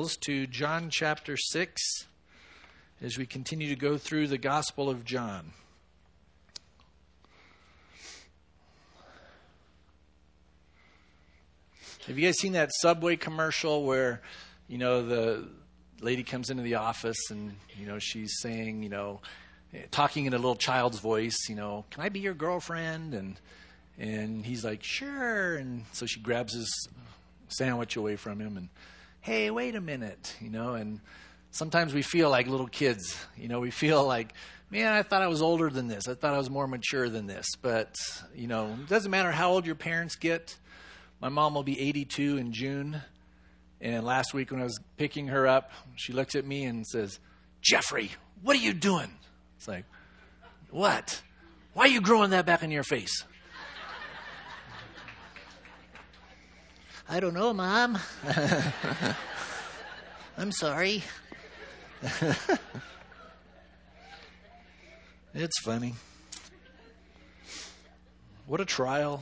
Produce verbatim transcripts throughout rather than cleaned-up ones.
Bibles to John chapter six as we continue to go through the Gospel of John. Have you guys seen that Subway commercial where, you know, the lady comes into the office and, you know, she's saying, you know, talking in a little child's voice, you know, can I be your girlfriend? And and he's like, sure. And so she grabs his sandwich away from him and, hey, wait a minute, you know, and sometimes we feel like little kids, you know, we feel like, man, I thought I was older than this. I thought I was more mature than this. But, you know, it doesn't matter how old your parents get. My mom will be eighty-two in June, and last week when I was picking her up, she looks at me and says, Jeffrey, what are you doing? It's like, what? Why are you growing that back in your face? I don't know, Mom. I'm sorry. It's funny. What a trial.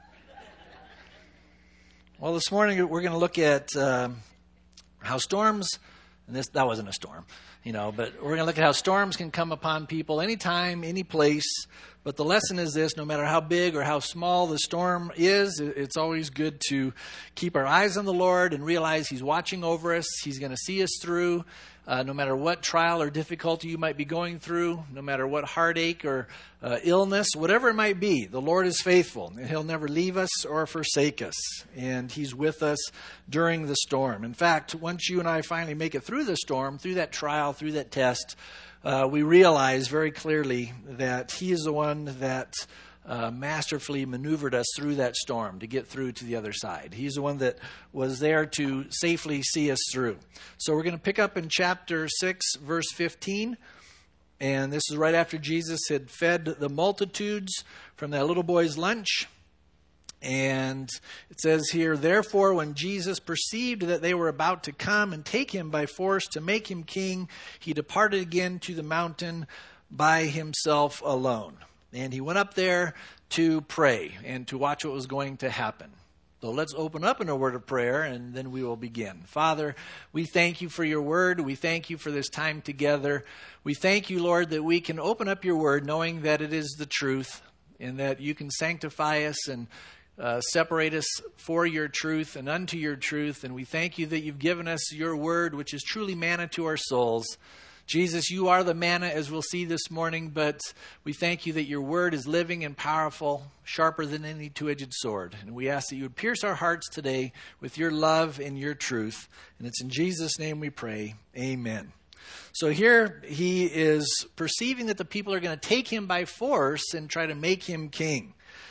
Well, this morning we're going to look at um, how storms, and this that wasn't a storm, you know, but we're going to look at how storms can come upon people anytime, any place. But the lesson is this: no matter how big or how small the storm is, it's always good to keep our eyes on the Lord and realize He's watching over us. He's going to see us through. Uh, no matter what trial or difficulty you might be going through, no matter what heartache or uh, illness, whatever it might be, the Lord is faithful, and He'll never leave us or forsake us, and He's with us during the storm. In fact, once you and I finally make it through the storm, through that trial, through that test, uh, we realize very clearly that He is the one that Uh, masterfully maneuvered us through that storm to get through to the other side. He's the one that was there to safely see us through. So we're going to pick up in chapter six, verse fifteen. And this is right after Jesus had fed the multitudes from that little boy's lunch. And it says here, therefore, when Jesus perceived that they were about to come and take him by force to make him king, he departed again to the mountain by himself alone. And he went up there to pray and to watch what was going to happen. So let's open up in a word of prayer, and then we will begin. Father, we thank you for your word. We thank you for this time together. We thank you, Lord, that we can open up your word knowing that it is the truth and that you can sanctify us and uh, separate us for your truth and unto your truth. And we thank you that you've given us your word, which is truly manna to our souls. Jesus, you are the manna, as we'll see this morning, but we thank you that your word is living and powerful, sharper than any two-edged sword. And we ask that you would pierce our hearts today with your love and your truth. And it's in Jesus' name we pray. Amen. So here he is perceiving that the people are going to take him by force and try to make him king.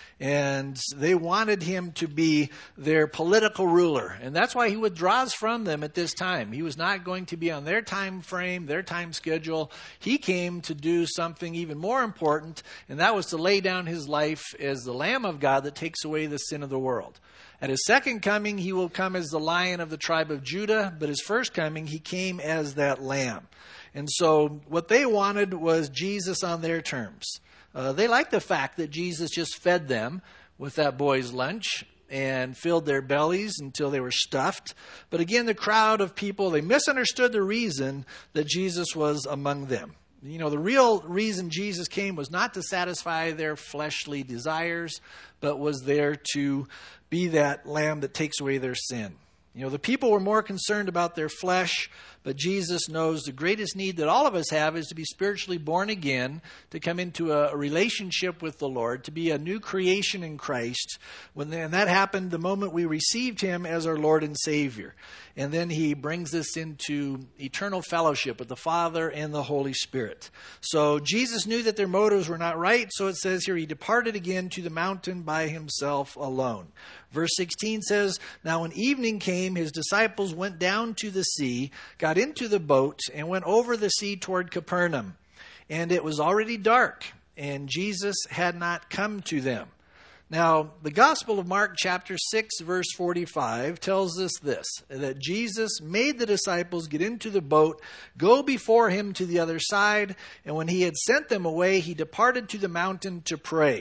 And they wanted him to be their political ruler. And that's why he withdraws from them at this time. He was not going to be on their time frame, their time schedule. He came to do something even more important, and that was to lay down his life as the Lamb of God that takes away the sin of the world. At his second coming, he will come as the Lion of the tribe of Judah, but his first coming, he came as that Lamb. And so what they wanted was Jesus on their terms. Uh, they liked the fact that Jesus just fed them with that boy's lunch and filled their bellies until they were stuffed. But again, the crowd of people, they misunderstood the reason that Jesus was among them. You know, the real reason Jesus came was not to satisfy their fleshly desires, but was there to be that lamb that takes away their sin. You know, the people were more concerned about their flesh, but Jesus knows the greatest need that all of us have is to be spiritually born again, to come into a relationship with the Lord, to be a new creation in Christ. When and that happened the moment we received him as our Lord and Savior. And then he brings us into eternal fellowship with the Father and the Holy Spirit. So Jesus knew that their motives were not right. So it says here, he departed again to the mountain by himself alone. Verse sixteen says, now when evening came, his disciples went down to the sea, got into the boat, and went over the sea toward Capernaum. And it was already dark, and Jesus had not come to them. Now, the Gospel of Mark chapter six, verse forty-five tells us this, that Jesus made the disciples get into the boat, go before him to the other side, and when he had sent them away, he departed to the mountain to pray.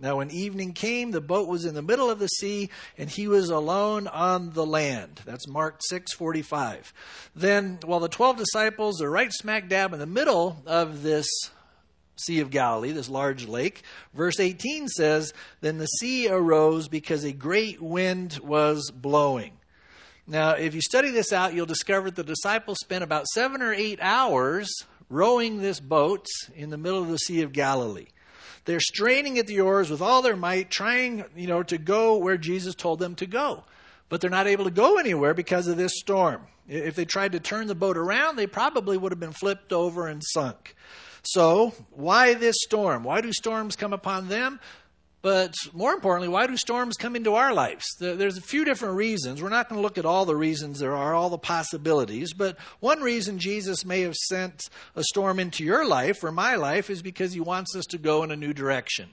Now when evening came, the boat was in the middle of the sea, and he was alone on the land. That's Mark six forty-five. Then, while the twelve disciples are right smack dab in the middle of this Sea of Galilee, this large lake, verse eighteen says, then the sea arose because a great wind was blowing. Now, if you study this out, you'll discover that the disciples spent about seven or eight hours rowing this boat in the middle of the Sea of Galilee. They're straining at the oars with all their might, trying, you know, to go where Jesus told them to go. But they're not able to go anywhere because of this storm. If they tried to turn the boat around, they probably would have been flipped over and sunk. So, why this storm? Why do storms come upon them? But more importantly, why do storms come into our lives? There's a few different reasons. We're not going to look at all the reasons there are, all the possibilities. But one reason Jesus may have sent a storm into your life or my life is because he wants us to go in a new direction.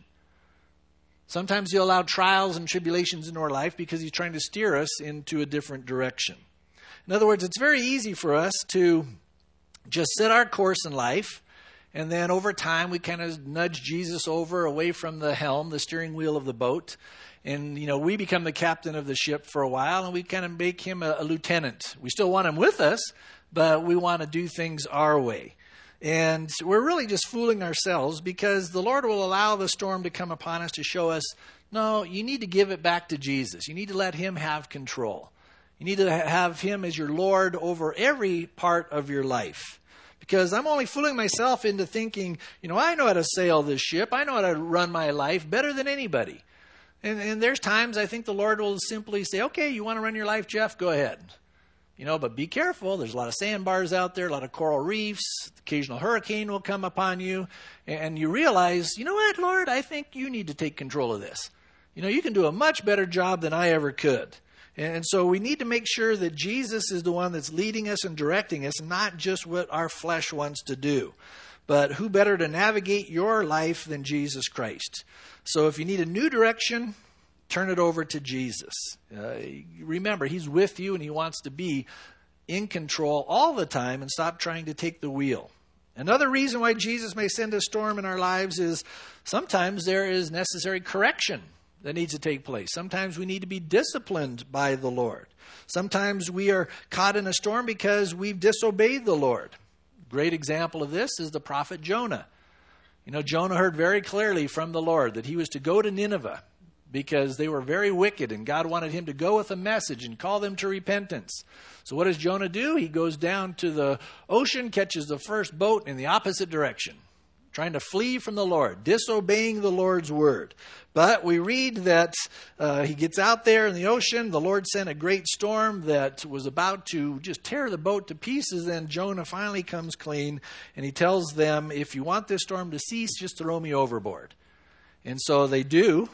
Sometimes he'll allow trials and tribulations into our life because he's trying to steer us into a different direction. In other words, it's very easy for us to just set our course in life, and then over time, we kind of nudge Jesus over away from the helm, the steering wheel of the boat. And, you know, we become the captain of the ship for a while, and we kind of make him a, a lieutenant. We still want him with us, but we want to do things our way. And we're really just fooling ourselves because the Lord will allow the storm to come upon us to show us, no, you need to give it back to Jesus. You need to let him have control. You need to have him as your Lord over every part of your life. Because I'm only fooling myself into thinking, you know, I know how to sail this ship. I know how to run my life better than anybody. And, and there's times I think the Lord will simply say, okay, you want to run your life, Jeff? Go ahead. You know, but be careful. There's a lot of sandbars out there, a lot of coral reefs. Occasional hurricane will come upon you. And you realize, you know what, Lord, I think you need to take control of this. You know, you can do a much better job than I ever could. And so we need to make sure that Jesus is the one that's leading us and directing us, not just what our flesh wants to do. But who better to navigate your life than Jesus Christ? So if you need a new direction, turn it over to Jesus. Uh, remember, he's with you and he wants to be in control all the time, and stop trying to take the wheel. Another reason why Jesus may send a storm in our lives is sometimes there is necessary correction that needs to take place. Sometimes we need to be disciplined by the Lord. Sometimes we are caught in a storm because we've disobeyed the Lord. Great example of this is the prophet Jonah. You know, Jonah heard very clearly from the Lord that he was to go to Nineveh because they were very wicked, and God wanted him to go with a message and call them to repentance. So what does Jonah do? He goes down to the ocean, catches the first boat in the opposite direction, trying to flee from the Lord, disobeying the Lord's word. But we read that uh, he gets out there in the ocean. The Lord sent a great storm that was about to just tear the boat to pieces. And Jonah finally comes clean, and he tells them, if you want this storm to cease, just throw me overboard. And so they do.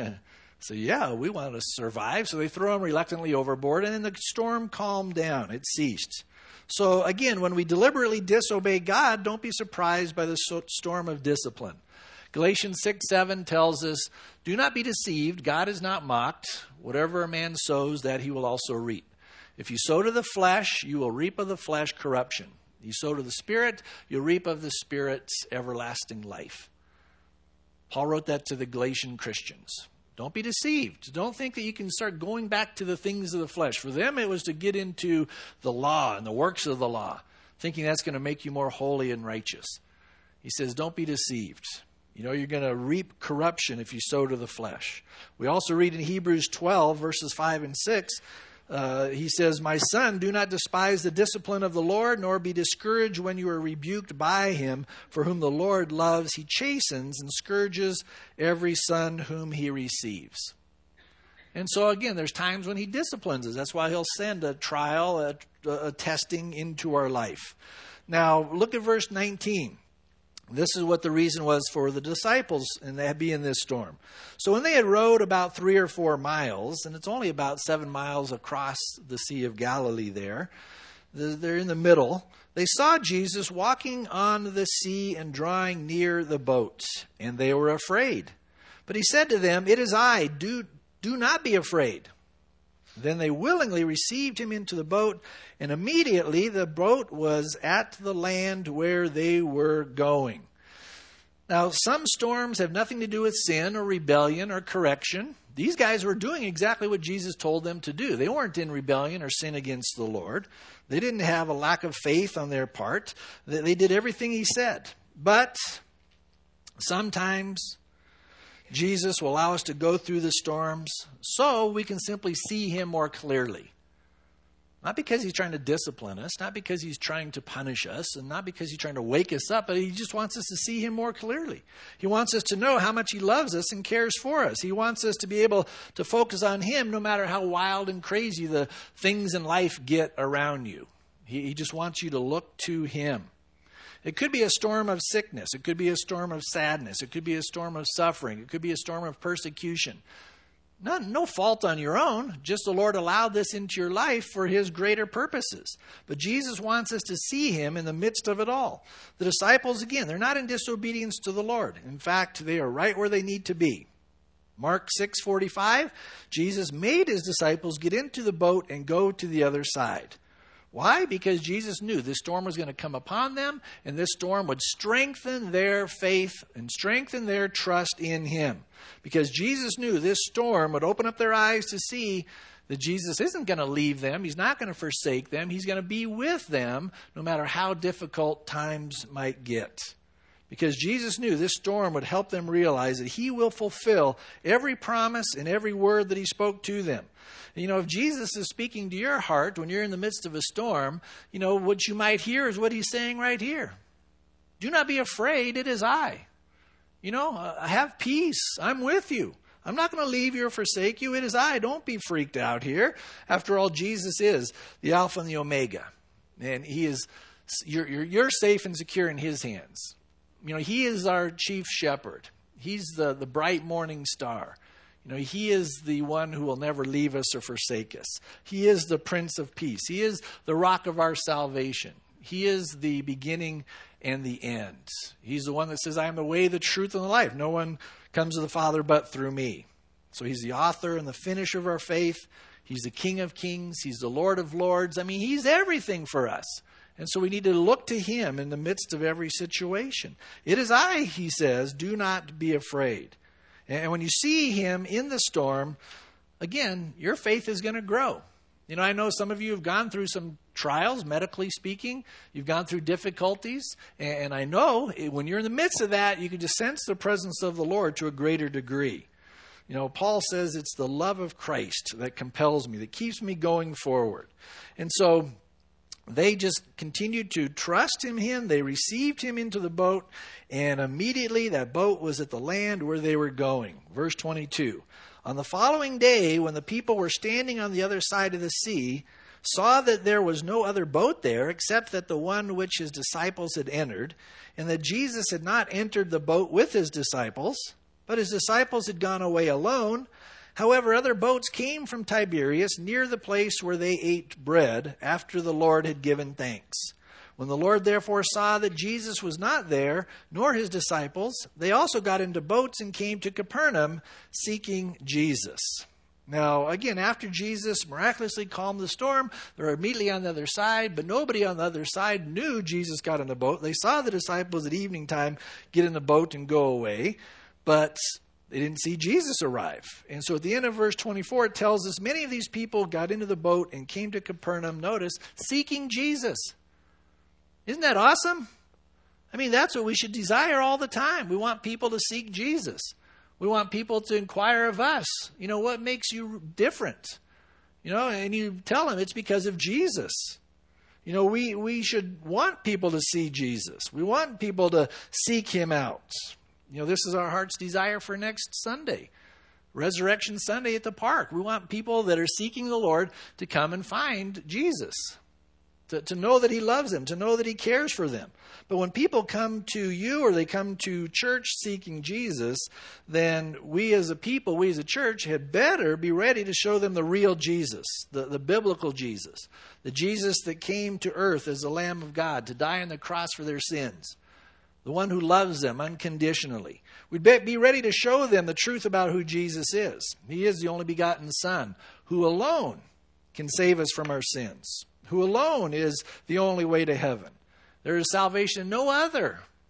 So yeah, we want to survive. So they throw him reluctantly overboard, and then the storm calmed down. It ceased. So again, when we deliberately disobey God, don't be surprised by the storm of discipline. Galatians six seven tells us, do not be deceived. God is not mocked. Whatever a man sows, that he will also reap. If you sow to the flesh, you will reap of the flesh corruption. You sow to the Spirit, you'll reap of the Spirit's everlasting life. Paul wrote that to the Galatian Christians. Don't be deceived. Don't think that you can start going back to the things of the flesh. For them, it was to get into the law and the works of the law, thinking that's going to make you more holy and righteous. He says, don't be deceived. You know, you're going to reap corruption if you sow to the flesh. We also read in Hebrews twelve, verses five and six, uh, he says, my son, do not despise the discipline of the Lord, nor be discouraged when you are rebuked by him. For whom the Lord loves, he chastens and scourges every son whom he receives. And so again, there's times when he disciplines us. That's why he'll send a trial, a, a testing into our life. Now, look at verse nineteen. This is what the reason was for the disciples and they be in this storm. So when they had rowed about three or four miles, and it's only about seven miles across the Sea of Galilee there, they're in the middle, they saw Jesus walking on the sea and drawing near the boat, and they were afraid. But he said to them, it is I, do, do not be afraid. Then they willingly received him into the boat, and immediately the boat was at the land where they were going. Now, some storms have nothing to do with sin or rebellion or correction. These guys were doing exactly what Jesus told them to do. They weren't in rebellion or sin against the Lord. They didn't have a lack of faith on their part. They did everything he said. But sometimes Jesus will allow us to go through the storms so we can simply see him more clearly. Not because he's trying to discipline us, not because he's trying to punish us, and not because he's trying to wake us up, but he just wants us to see him more clearly. He wants us to know how much he loves us and cares for us. He wants us to be able to focus on him no matter how wild and crazy the things in life get around you. He, he just wants you to look to him. It could be a storm of sickness. It could be a storm of sadness. It could be a storm of suffering. It could be a storm of persecution. No, no fault on your own. Just the Lord allowed this into your life for his greater purposes. But Jesus wants us to see him in the midst of it all. The disciples, again, they're not in disobedience to the Lord. In fact, they are right where they need to be. Mark six forty-five, Jesus made his disciples get into the boat and go to the other side. Why? Because Jesus knew this storm was going to come upon them, and this storm would strengthen their faith and strengthen their trust in him. Because Jesus knew this storm would open up their eyes to see that Jesus isn't going to leave them. He's not going to forsake them. He's going to be with them no matter how difficult times might get. Because Jesus knew this storm would help them realize that he will fulfill every promise and every word that he spoke to them. You know, if Jesus is speaking to your heart when you're in the midst of a storm, you know, what you might hear is what he's saying right here. Do not be afraid, it is I. You know, uh, have peace. I'm with you. I'm not going to leave you or forsake you. It is I. Don't be freaked out here. After all, Jesus is the Alpha and the Omega. And he is, you're, you're, you're safe and secure in his hands. You know, he is our chief shepherd. He's the, the bright morning star. You know, he is the one who will never leave us or forsake us. He is the Prince of Peace. He is the rock of our salvation. He is the beginning and the end. He's the one that says, I am the way, the truth, and the life. No one comes to the Father but through me. So he's the author and the finisher of our faith. He's the King of Kings. He's the Lord of Lords. I mean, he's everything for us. And so we need to look to him in the midst of every situation. It is I, he says, do not be afraid. And when you see him in the storm, again, your faith is going to grow. You know, I know some of you have gone through some trials, medically speaking. You've gone through difficulties. And I know when you're in the midst of that, you can just sense the presence of the Lord to a greater degree. You know, Paul says it's the love of Christ that compels me, that keeps me going forward. And so they just continued to trust in him. They received him into the boat, and immediately that boat was at the land where they were going. Verse twenty-two. On the following day, when the people were standing on the other side of the sea, saw that there was no other boat there except that the one which his disciples had entered, and that Jesus had not entered the boat with his disciples, but his disciples had gone away alone. However, other boats came from Tiberias near the place where they ate bread after the Lord had given thanks. When the Lord therefore saw that Jesus was not there, nor his disciples, they also got into boats and came to Capernaum, seeking Jesus. Now, again, after Jesus miraculously calmed the storm, they're immediately on the other side, but nobody on the other side knew Jesus got in the boat. They saw the disciples at evening time get in the boat and go away, but they didn't see Jesus arrive. And so at the end of verse twenty-four, it tells us many of these people got into the boat and came to Capernaum, notice, seeking Jesus. Isn't that awesome? I mean, that's what we should desire all the time. We want people to seek Jesus. We want people to inquire of us. You know, what makes you different? You know, and you tell them it's because of Jesus. You know, we, we should want people to see Jesus. We want people to seek him out. You know, this is our heart's desire for next Sunday, Resurrection Sunday at the park. We want people that are seeking the Lord to come and find Jesus, to, to know that he loves them, to know that he cares for them. But when people come to you or they come to church seeking Jesus, then we as a people, we as a church had better be ready to show them the real Jesus, the, the biblical Jesus, the Jesus that came to earth as the Lamb of God to die on the cross for their sins. The one who loves them unconditionally. We'd be ready to show them the truth about who Jesus is. He is the only begotten Son who alone can save us from our sins, who alone is the only way to heaven. There is salvation in no other.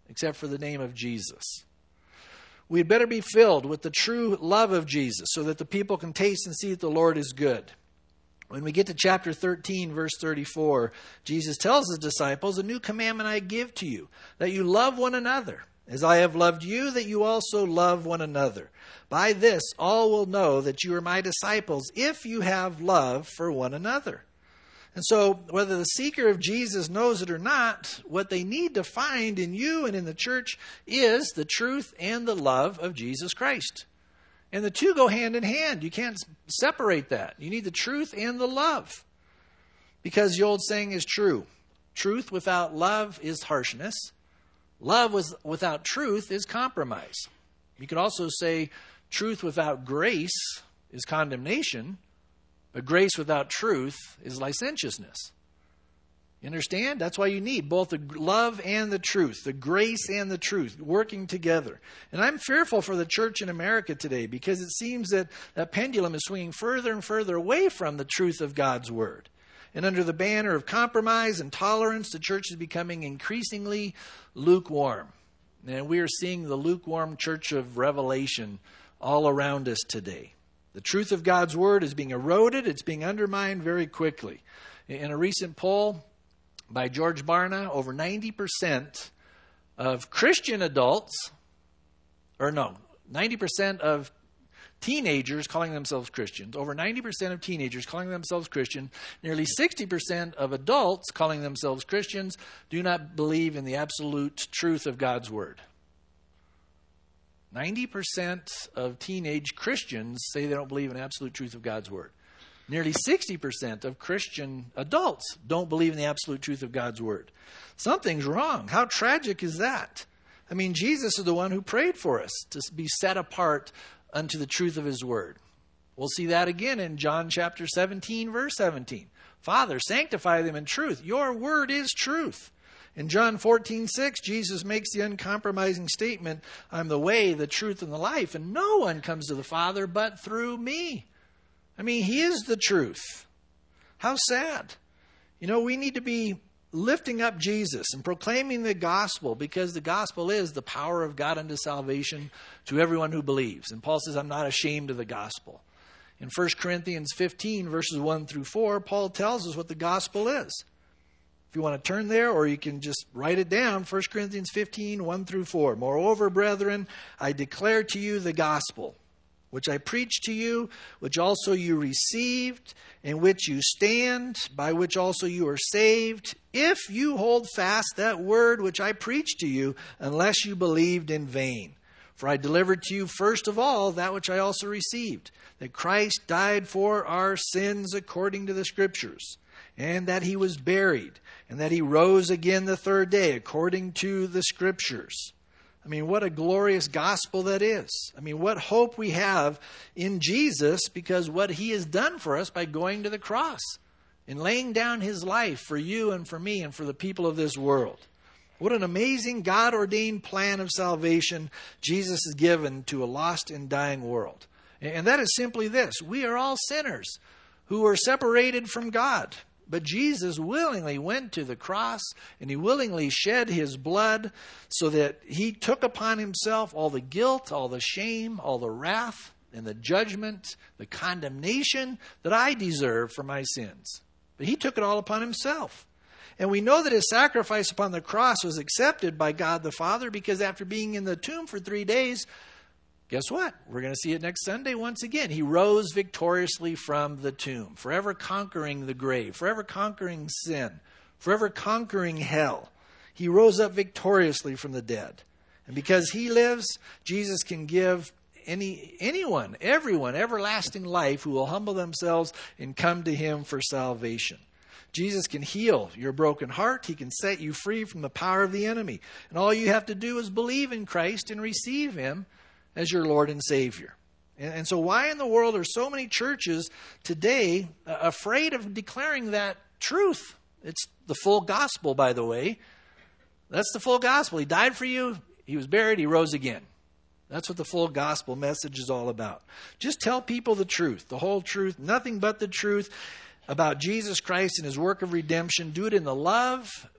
except for the name of Jesus. We'd better be filled with the true love of Jesus so that the people can taste and see that the Lord is good. When we get to chapter thirteen, verse thirty-four, Jesus tells his disciples, "A new commandment I give to you, that you love one another. As I have loved you, that you also love one another. By this all will know that you are my disciples, if you have love for one another." And so, whether the seeker of Jesus knows it or not, what they need to find in you and in the church is the truth and the love of Jesus Christ. And the two go hand in hand. You can't separate that. You need the truth and the love. Because the old saying is true. Truth without love is harshness. Love without truth is compromise. You could also say truth without grace is condemnation. But grace without truth is licentiousness. You understand? That's why you need both the love and the truth, the grace and the truth, working together. And I'm fearful for the church in America today because it seems that that pendulum is swinging further and further away from the truth of God's word. And under the banner of compromise and tolerance, the church is becoming increasingly lukewarm. And we are seeing the lukewarm church of Revelation all around us today. The truth of God's word is being eroded. It's being undermined very quickly. In a recent poll by George Barna, over ninety percent of Christian adults, or no, ninety percent of teenagers calling themselves Christians, over ninety percent of teenagers calling themselves Christian, nearly sixty percent of adults calling themselves Christians do not believe in the absolute truth of God's word. ninety percent of teenage Christians say they don't believe in the absolute truth of God's word. Nearly sixty percent of Christian adults don't believe in the absolute truth of God's word. Something's wrong. How tragic is that? I mean, Jesus is the one who prayed for us to be set apart unto the truth of his word. We'll see that again in John chapter seventeen, verse seventeen. Father, sanctify them in truth. Your word is truth. In John fourteen six, Jesus makes the uncompromising statement, I'm the way, the truth, and the life, and no one comes to the Father but through me. I mean, he is the truth. How sad. You know, we need to be lifting up Jesus and proclaiming the gospel because the gospel is the power of God unto salvation to everyone who believes. And Paul says, I'm not ashamed of the gospel. In First Corinthians fifteen, verses one through four, Paul tells us what the gospel is. If you want to turn there, or you can just write it down, First Corinthians fifteen, one through four. Moreover, brethren, I declare to you the gospel, which I preached to you, which also you received, in which you stand, by which also you are saved, if you hold fast that word which I preached to you, unless you believed in vain. For I delivered to you first of all that which I also received, that Christ died for our sins according to the Scriptures, and that he was buried, and that he rose again the third day according to the Scriptures. I mean, what a glorious gospel that is. I mean, what hope we have in Jesus because what he has done for us by going to the cross and laying down his life for you and for me and for the people of this world. What an amazing God-ordained plan of salvation Jesus has given to a lost and dying world. And that is simply this. We are all sinners who are separated from God. But Jesus willingly went to the cross and he willingly shed his blood so that he took upon himself all the guilt, all the shame, all the wrath and the judgment, the condemnation that I deserve for my sins. But he took it all upon himself. And we know that his sacrifice upon the cross was accepted by God the Father because after being in the tomb for three days, guess what? We're going to see it next Sunday once again. He rose victoriously from the tomb, forever conquering the grave, forever conquering sin, forever conquering hell. He rose up victoriously from the dead. And because he lives, Jesus can give any anyone, everyone, everlasting life who will humble themselves and come to him for salvation. Jesus can heal your broken heart. He can set you free from the power of the enemy. And all you have to do is believe in Christ and receive him as your Lord and Savior. And, and so why in the world are so many churches today uh, afraid of declaring that truth? It's the full gospel, by the way. That's the full gospel. He died for you. He was buried. He rose again. That's what the full gospel message is all about. Just tell people the truth, the whole truth, nothing but the truth about Jesus Christ and his work of redemption. Do it in the love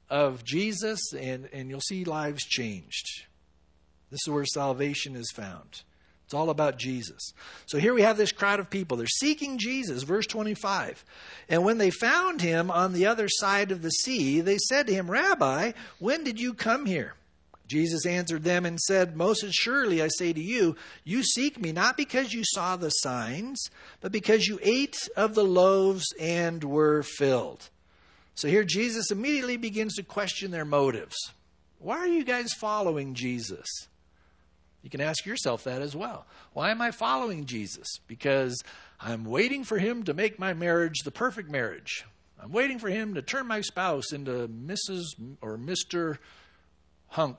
of Jesus, and, and you'll see lives changed. This is where salvation is found. It's all about Jesus. So here we have this crowd of people. They're seeking Jesus, verse twenty-five. And when they found him on the other side of the sea, they said to him, Rabbi, when did you come here? Jesus answered them and said, Most assuredly I say to you, you seek me not because you saw the signs, but because you ate of the loaves and were filled. So here Jesus immediately begins to question their motives. Why are you guys following Jesus? You can ask yourself that as well. Why am I following Jesus? Because I'm waiting for him to make my marriage the perfect marriage. I'm waiting for him to turn my spouse into Missus or Mister Hunk.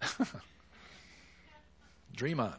Dream on.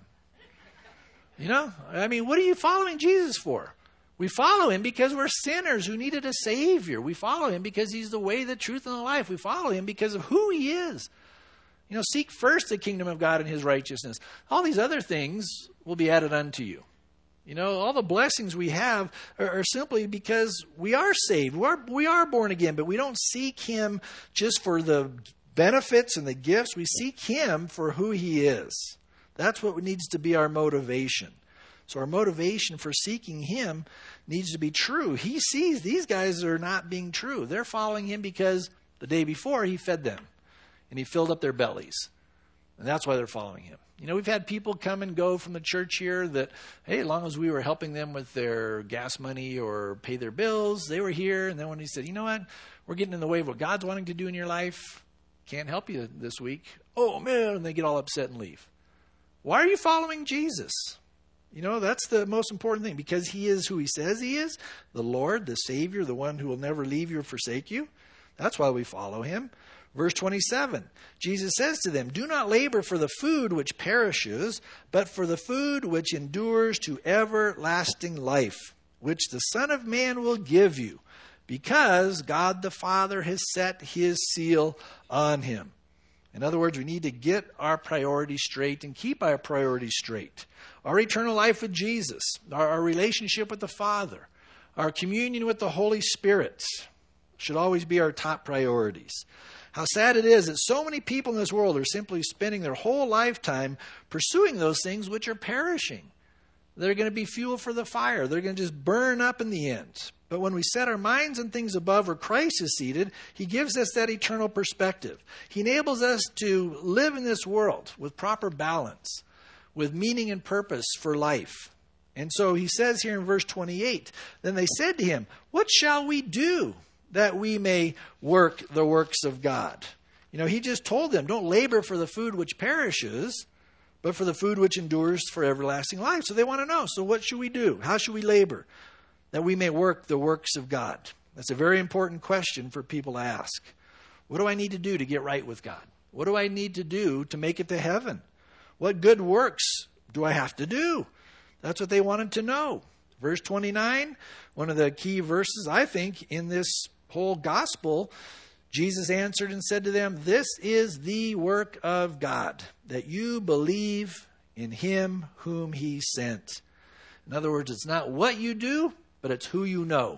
You know, I mean, what are you following Jesus for? We follow him because we're sinners who needed a Savior. We follow him because he's the way, the truth, and the life. We follow him because of who he is. You know, seek first the kingdom of God and his righteousness. All these other things will be added unto you. You know, all the blessings we have are, are simply because we are saved. We are, we are born again, but we don't seek him just for the benefits and the gifts. We seek him for who he is. That's what needs to be our motivation. So our motivation for seeking him needs to be true. He sees these guys are not being true. They're following him because the day before he fed them and he filled up their bellies. And that's why they're following him. You know, we've had people come and go from the church here that, hey, as long as we were helping them with their gas money or pay their bills, they were here. And then when he said, you know what, we're getting in the way of what God's wanting to do in your life, can't help you this week. Oh, man, and they get all upset and leave. Why are you following Jesus? You know, that's the most important thing, because he is who he says he is, the Lord, the Savior, the one who will never leave you or forsake you. That's why we follow him. Verse twenty-seven, Jesus says to them, do not labor for the food which perishes, but for the food which endures to everlasting life, which the Son of Man will give you, because God the Father has set his seal on him. In other words, we need to get our priorities straight and keep our priorities straight. Our eternal life with Jesus, our, our relationship with the Father, our communion with the Holy Spirit should always be our top priorities. How sad it is that so many people in this world are simply spending their whole lifetime pursuing those things which are perishing. They're going to be fuel for the fire. They're going to just burn up in the end. But when we set our minds on things above where Christ is seated, he gives us that eternal perspective. He enables us to live in this world with proper balance, with meaning and purpose for life. And so he says here in verse twenty-eight, then they said to him, what shall we do that we may work the works of God? You know, he just told them, don't labor for the food which perishes, but for the food which endures for everlasting life. So they want to know, so what should we do? How should we labor that we may work the works of God? That's a very important question for people to ask. What do I need to do to get right with God? What do I need to do to make it to heaven? What good works do I have to do? That's what they wanted to know. Verse twenty-nine, one of the key verses, I think, in this whole gospel, Jesus answered and said to them, this is the work of God, that you believe in him whom he sent. In other words, it's not what you do, but it's who you know.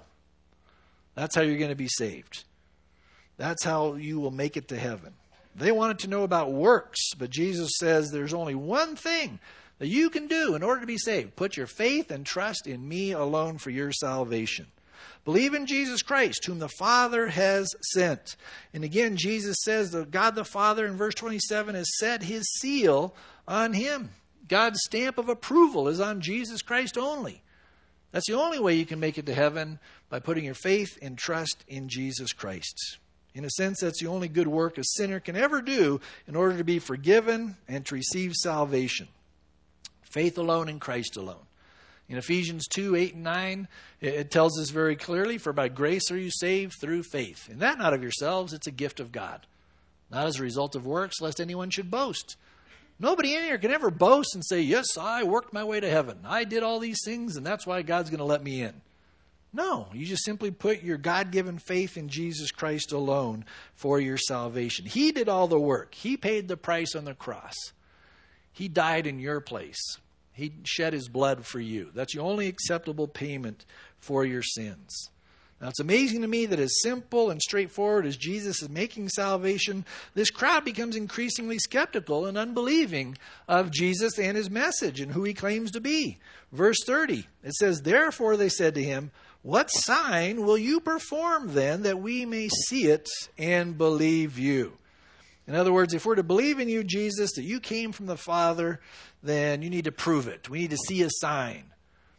That's how you're going to be saved. That's how you will make it to heaven. They wanted to know about works, but Jesus says there's only one thing that you can do in order to be saved. Put your faith and trust in me alone for your salvation. Believe in Jesus Christ, whom the Father has sent. And again, Jesus says that God the Father in verse twenty-seven has set his seal on him. God's stamp of approval is on Jesus Christ only. That's the only way you can make it to heaven, by putting your faith and trust in Jesus Christ. In a sense, that's the only good work a sinner can ever do in order to be forgiven and to receive salvation. Faith alone in Christ alone. In Ephesians two, eight, and nine, it tells us very clearly, for by grace are you saved through faith. And that not of yourselves, it's a gift of God. Not as a result of works, lest anyone should boast. Nobody in here can ever boast and say, yes, I worked my way to heaven. I did all these things, and that's why God's going to let me in. No, you just simply put your God-given faith in Jesus Christ alone for your salvation. He did all the work. He paid the price on the cross. He died in your place. He shed his blood for you. That's the only acceptable payment for your sins. Now, it's amazing to me that as simple and straightforward as Jesus is making salvation, this crowd becomes increasingly skeptical and unbelieving of Jesus and his message and who he claims to be. Verse thirty, it says, "Therefore they said to him, 'What sign will you perform then that we may see it and believe you?'" In other words, if we're to believe in you, Jesus, that you came from the Father, then you need to prove it. We need to see a sign.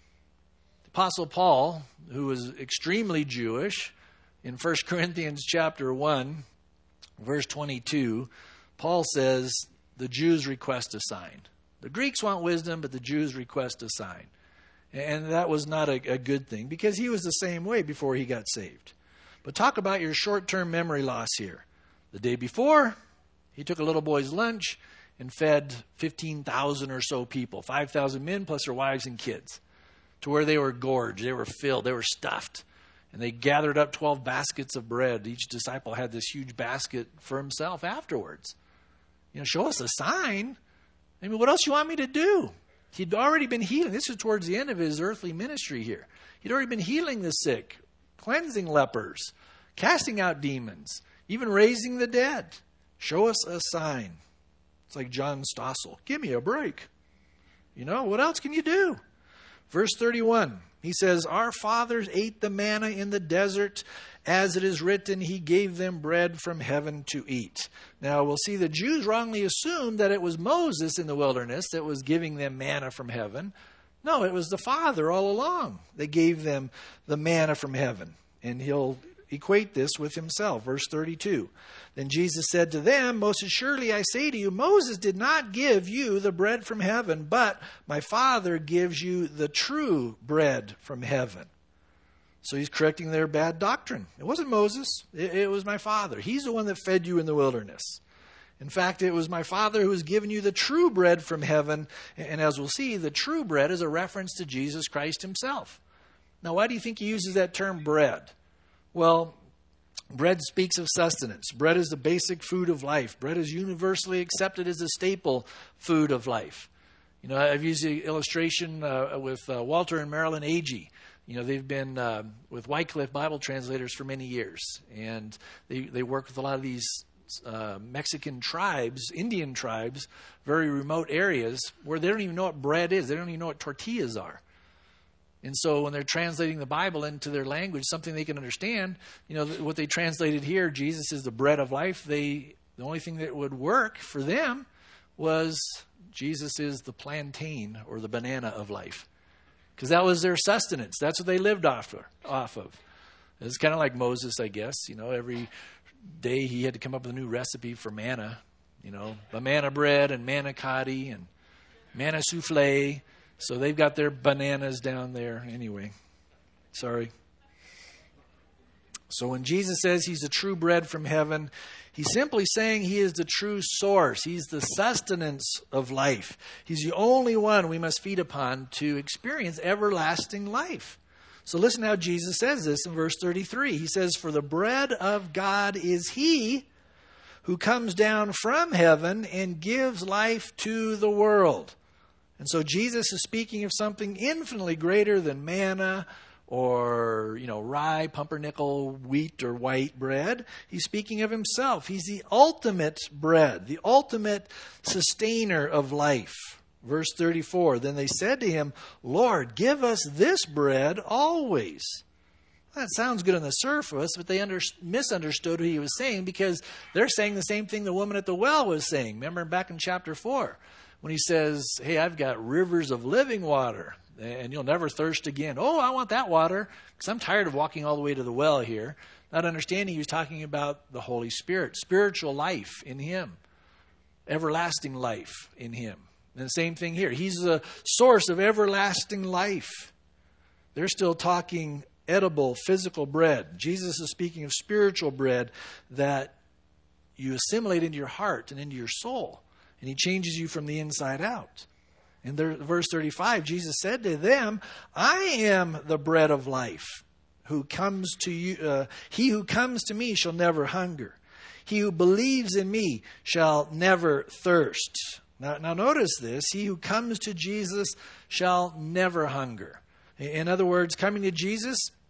The Apostle Paul, who was extremely Jewish, in First Corinthians chapter one, verse twenty-two, Paul says the Jews request a sign. The Greeks want wisdom, but the Jews request a sign. And that was not a, a good thing, because he was the same way before he got saved. But talk about your short-term memory loss here. The day before, he took a little boy's lunch and fed fifteen thousand or so people, five thousand men plus their wives and kids, to where they were gorged, they were filled, they were stuffed. And they gathered up twelve baskets of bread. Each disciple had this huge basket for himself afterwards. You know, show us a sign. I mean, what else do you want me to do? He'd already been healing. This is towards the end of his earthly ministry here. He'd already been healing the sick, cleansing lepers, casting out demons, even raising the dead. Show us a sign. It's like John Stossel. Give me a break. You know, what else can you do? Verse thirty-one, he says, "Our fathers ate the manna in the desert. As it is written, he gave them bread from heaven to eat." Now, we'll see the Jews wrongly assumed that it was Moses in the wilderness that was giving them manna from heaven. No, it was the Father all along that gave them the manna from heaven. And he'll equate this with himself. Verse thirty-two, "Then Jesus said to them, 'Most assuredly I say to you, Moses did not give you the bread from heaven, but my Father gives you the true bread from heaven.'" So he's correcting their bad doctrine. It wasn't Moses. It, it was my Father. He's the one that fed you in the wilderness. In fact, it was my Father who has given you the true bread from heaven. And as we'll see, the true bread is a reference to Jesus Christ himself. Now, why do you think he uses that term bread? Well, bread speaks of sustenance. Bread is the basic food of life. Bread is universally accepted as a staple food of life. You know, I've used the illustration uh, with uh, Walter and Marilyn Agee. You know, they've been uh, with Wycliffe Bible translators for many years, and they, they work with a lot of these uh, Mexican tribes, Indian tribes, very remote areas where they don't even know what bread is. They don't even know what tortillas are. And so when they're translating the Bible into their language, something they can understand, you know, what they translated here, Jesus is the bread of life, they the only thing that would work for them was Jesus is the plantain or the banana of life. Because that was their sustenance. That's what they lived off of. Off of. It's kind of like Moses, I guess. You know, every day he had to come up with a new recipe for manna. You know, banana bread and manicotti and manna souffle. So they've got their bananas down there. Anyway, sorry. So when Jesus says he's the true bread from heaven, he's simply saying he is the true source. He's the sustenance of life. He's the only one we must feed upon to experience everlasting life. So listen how Jesus says this in verse thirty-three. He says, "For the bread of God is he who comes down from heaven and gives life to the world." And so Jesus is speaking of something infinitely greater than manna or, you know, rye, pumpernickel, wheat, or white bread. He's speaking of himself. He's the ultimate bread, the ultimate sustainer of life. Verse thirty-four, "Then they said to him, 'Lord, give us this bread always.'" That sounds good on the surface, but they under, misunderstood what he was saying, because they're saying the same thing the woman at the well was saying. Remember back in chapter four, when he says, "Hey, I've got rivers of living water, and you'll never thirst again." "Oh, I want that water, because I'm tired of walking all the way to the well here." Not understanding he was talking about the Holy Spirit, spiritual life in him, everlasting life in him. And the same thing here. He's the source of everlasting life. They're still talking edible, physical bread. Jesus is speaking of spiritual bread that you assimilate into your heart and into your soul. And he changes you from the inside out. In there, verse thirty-five, Jesus said to them, "I am the bread of life. Who comes to you, uh, he who comes to me shall never hunger. He who believes in me shall never thirst." Now, now notice this. He who comes to Jesus shall never hunger. In other words, coming to Jesus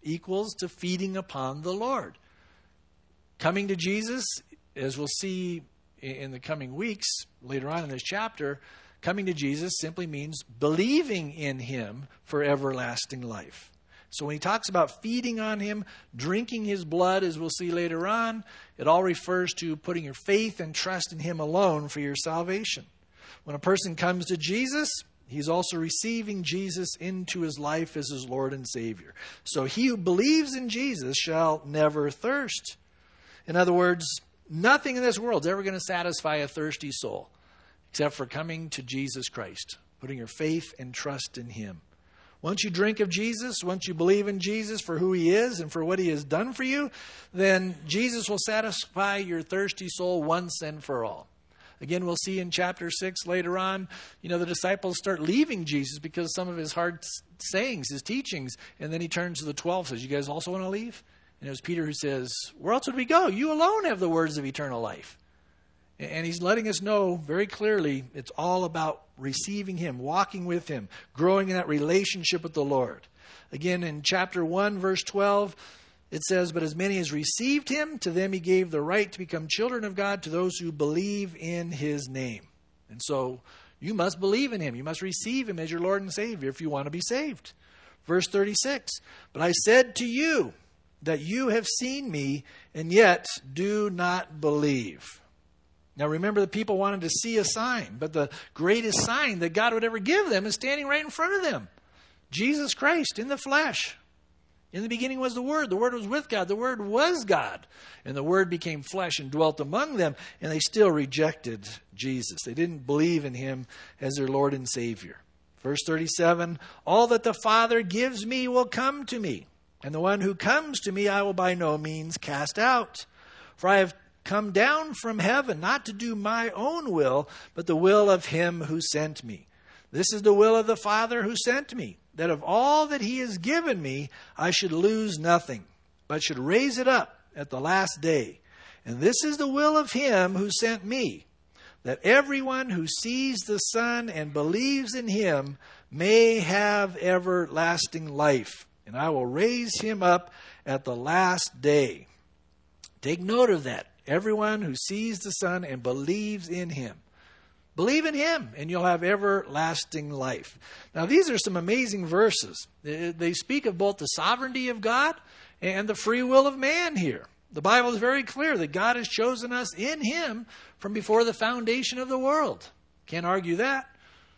equals to feeding upon the Lord. Coming to Jesus, as we'll see in the coming weeks, later on in this chapter, coming to Jesus simply means believing in him for everlasting life. So when he talks about feeding on him, drinking his blood, as we'll see later on, it all refers to putting your faith and trust in him alone for your salvation. When a person comes to Jesus, he's also receiving Jesus into his life as his Lord and Savior. So he who believes in Jesus shall never thirst. In other words, nothing in this world is ever going to satisfy a thirsty soul except for coming to Jesus Christ, putting your faith and trust in him. Once you drink of Jesus, once you believe in Jesus for who he is and for what he has done for you, then Jesus will satisfy your thirsty soul once and for all. Again, we'll see in chapter six later on, you know, the disciples start leaving Jesus because some of his hard sayings, his teachings, and then he turns to the twelve and says, you guys also want to leave? And it was Peter who says, where else would we go? You alone have the words of eternal life. And he's letting us know very clearly it's all about receiving him, walking with him, growing in that relationship with the Lord. Again, in chapter one, verse twelve, it says, but as many as received him, to them he gave the right to become children of God, to those who believe in his name. And so you must believe in him. You must receive him as your Lord and Savior if you want to be saved. Verse thirty-six, but I said to you that you have seen me, and yet do not believe. Now remember, the people wanted to see a sign, but the greatest sign that God would ever give them is standing right in front of them. Jesus Christ in the flesh. In the beginning was the Word. The Word was with God. The Word was God. And the Word became flesh and dwelt among them, and they still rejected Jesus. They didn't believe in him as their Lord and Savior. Verse thirty-seven, all that the Father gives me will come to me, and the one who comes to me I will by no means cast out. For I have come down from heaven, not to do my own will, but the will of him who sent me. This is the will of the Father who sent me, that of all that he has given me, I should lose nothing, but should raise it up at the last day. And this is the will of him who sent me, that everyone who sees the Son and believes in him may have everlasting life, and I will raise him up at the last day. Take note of that. Everyone who sees the Son and believes in him. Believe in him, and you'll have everlasting life. Now, these are some amazing verses. They speak of both the sovereignty of God and the free will of man here. The Bible is very clear that God has chosen us in him from before the foundation of the world. Can't argue that.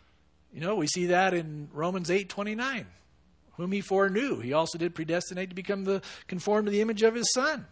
You know, we see that in Romans eight twenty-nine. Whom he foreknew, he also did predestinate to become the conformed to the image of his Son.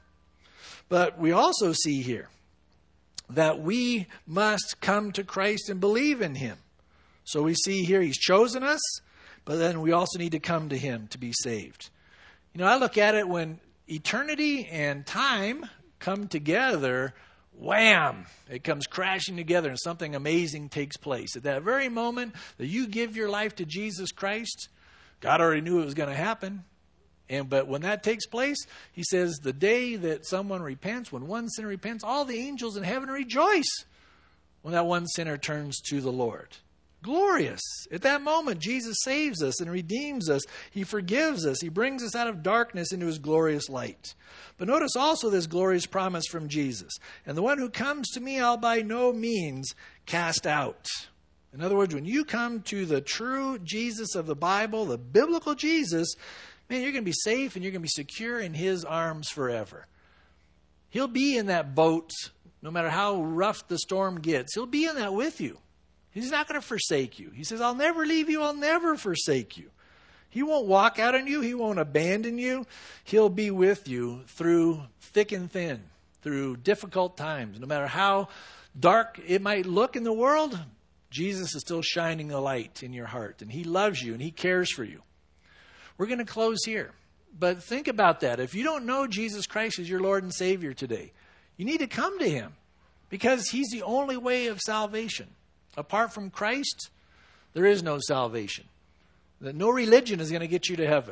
But we also see here that we must come to Christ and believe in him. So we see here he's chosen us, but then we also need to come to him to be saved. You know, I look at it when eternity and time come together, wham, it comes crashing together and something amazing takes place. At that very moment that you give your life to Jesus Christ, God already knew it was going to happen. And but when that takes place, he says the day that someone repents, when one sinner repents, all the angels in heaven rejoice when that one sinner turns to the Lord. Glorious. At that moment, Jesus saves us and redeems us. He forgives us. He brings us out of darkness into his glorious light. But notice also this glorious promise from Jesus. And the one who comes to me, I'll by no means cast out. In other words, when you come to the true Jesus of the Bible, the biblical Jesus, man, you're going to be safe and you're going to be secure in his arms forever. He'll be in that boat no matter how rough the storm gets. He'll be in that with you. He's not going to forsake you. He says, I'll never leave you. I'll never forsake you. He won't walk out on you. He won't abandon you. He'll be with you through thick and thin, through difficult times. No matter how dark it might look in the world, Jesus is still shining a light in your heart. And he loves you and he cares for you. We're going to close here. But think about that. If you don't know Jesus Christ as your Lord and Savior today, you need to come to him because he's the only way of salvation. Apart from Christ, there is no salvation. No religion is going to get you to heaven.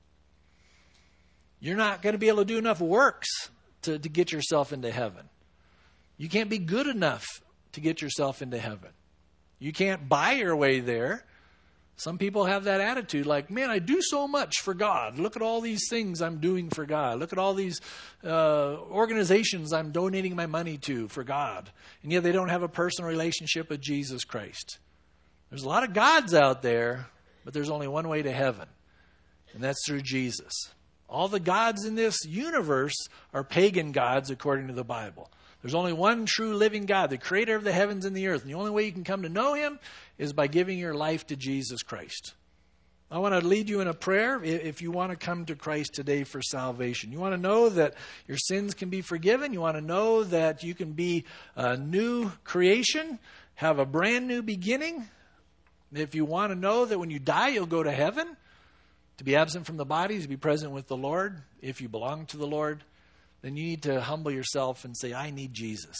You're not going to be able to do enough works to, to get yourself into heaven. You can't be good enough to get yourself into heaven. You can't buy your way there. Some people have that attitude like, man, I do so much for God. Look at all these things I'm doing for God. Look at all these uh, organizations I'm donating my money to for God. And yet they don't have a personal relationship with Jesus Christ. There's a lot of gods out there, but there's only one way to heaven, and that's through Jesus. All the gods in this universe are pagan gods according to the Bible. There's only one true living God, the creator of the heavens and the earth. And the only way you can come to know him is by giving your life to Jesus Christ. I want to lead you in a prayer if you want to come to Christ today for salvation. You want to know that your sins can be forgiven. You want to know that you can be a new creation, have a brand new beginning. If you want to know that when you die, you'll go to heaven, to be absent from the body is to be present with the Lord. If you belong to the Lord, then you need to humble yourself and say, I need Jesus.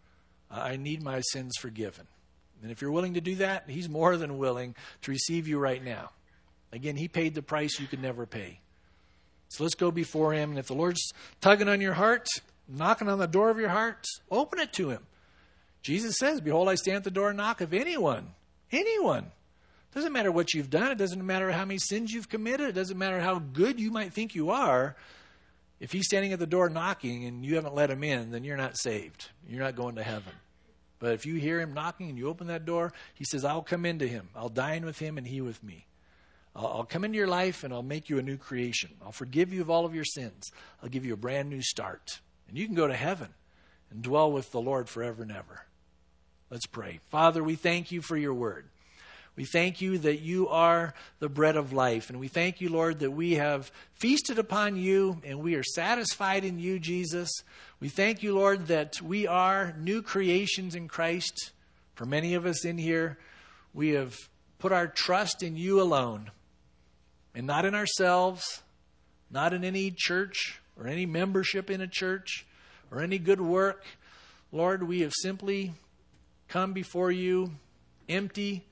I need my sins forgiven. And if you're willing to do that, he's more than willing to receive you right now. Again, he paid the price you could never pay. So let's go before him. And if the Lord's tugging on your heart, knocking on the door of your heart, open it to him. Jesus says, behold, I stand at the door and knock. If anyone, anyone, doesn't matter what you've done. It doesn't matter how many sins you've committed. It doesn't matter how good you might think you are. If he's standing at the door knocking and you haven't let him in, then you're not saved. You're not going to heaven. But if you hear him knocking and you open that door, he says, I'll come into him. I'll dine with him and he with me. I'll, I'll come into your life and I'll make you a new creation. I'll forgive you of all of your sins. I'll give you a brand new start. And you can go to heaven and dwell with the Lord forever and ever. Let's pray. Father, we thank you for your word. We thank you that you are the bread of life. And we thank you, Lord, that we have feasted upon you and we are satisfied in you, Jesus. We thank you, Lord, that we are new creations in Christ. For many of us in here, we have put our trust in you alone and not in ourselves, not in any church or any membership in a church or any good work. Lord, we have simply come before you empty,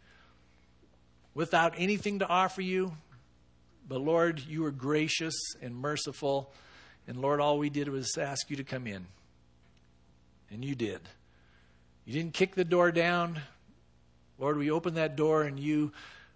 without anything to offer you. But Lord, you were gracious and merciful. And Lord, all we did was ask you to come in. And you did. You didn't kick the door down. Lord, we opened that door and you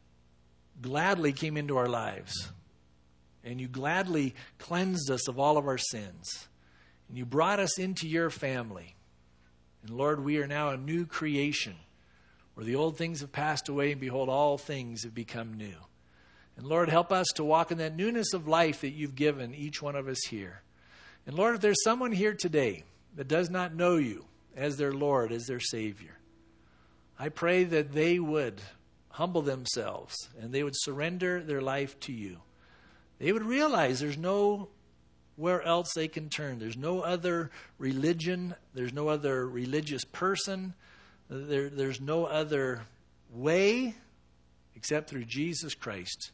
gladly came into our lives. And you gladly cleansed us of all of our sins. And you brought us into your family. And Lord, we are now a new creation, where the old things have passed away, and behold, all things have become new. And Lord, help us to walk in that newness of life that you've given each one of us here. And Lord, if there's someone here today that does not know you as their Lord, as their Savior, I pray that they would humble themselves and they would surrender their life to you. They would realize there's nowhere else they can turn. There's no other religion. There's no other religious person. There, there's no other way except through Jesus Christ.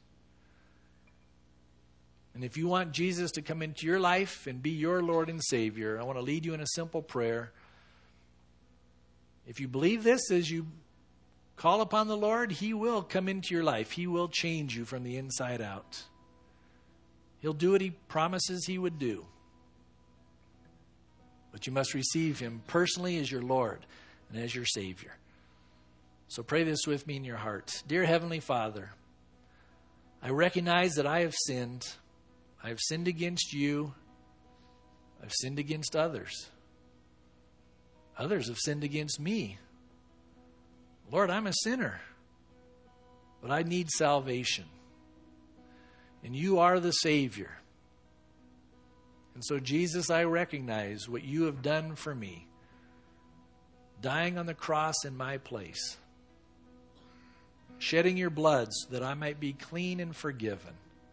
And if you want Jesus to come into your life and be your Lord and Savior, I want to lead you in a simple prayer. If you believe this as you call upon the Lord, he will come into your life. He will change you from the inside out. He'll do what he promises he would do. But you must receive him personally as your Lord and as your Savior. So pray this with me in your heart. Dear Heavenly Father, I recognize that I have sinned. I have sinned against you. I've sinned against others. Others have sinned against me. Lord, I'm a sinner, but I need salvation. And you are the Savior. And so, Jesus, I recognize what you have done for me, dying on the cross in my place, shedding your blood so that I might be clean and forgiven.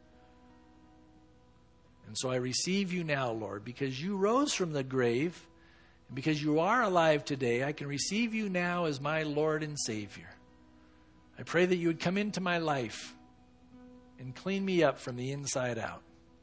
And so I receive you now, Lord, because you rose from the grave, and because you are alive today, I can receive you now as my Lord and Savior. I pray that you would come into my life and clean me up from the inside out.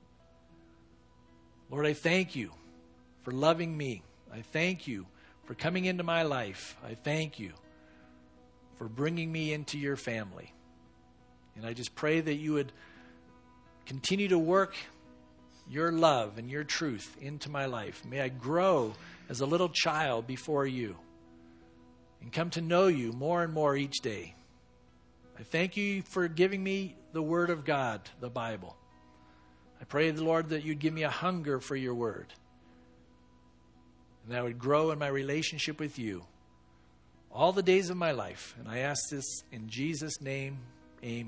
Lord, I thank you for loving me. I thank you for coming into my life. I thank you for bringing me into your family. And I just pray that you would continue to work your love and your truth into my life. May I grow as a little child before you and come to know you more and more each day. I I thank you for giving me the Word of God, the Bible. I pray, the Lord, that you'd give me a hunger for your Word. And that I would grow in my relationship with you all the days of my life. And I ask this in Jesus' name, amen.